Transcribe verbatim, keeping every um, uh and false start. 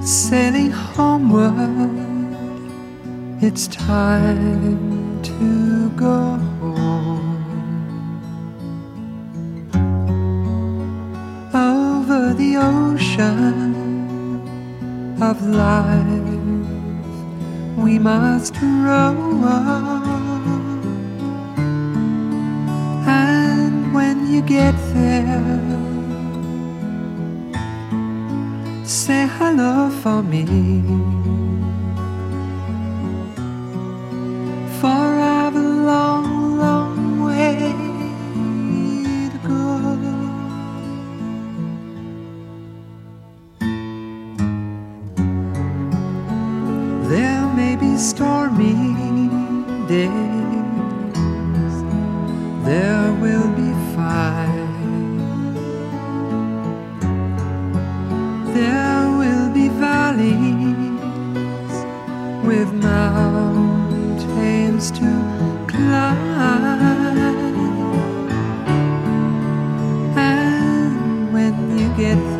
Sailing homeward, it's time to go home. Over the ocean of life we must row, and when you get there, say hello for me. For I've a long, long way to go. There may be stormy days, there will be fight, there will be valleys with mountains to climb, and when you get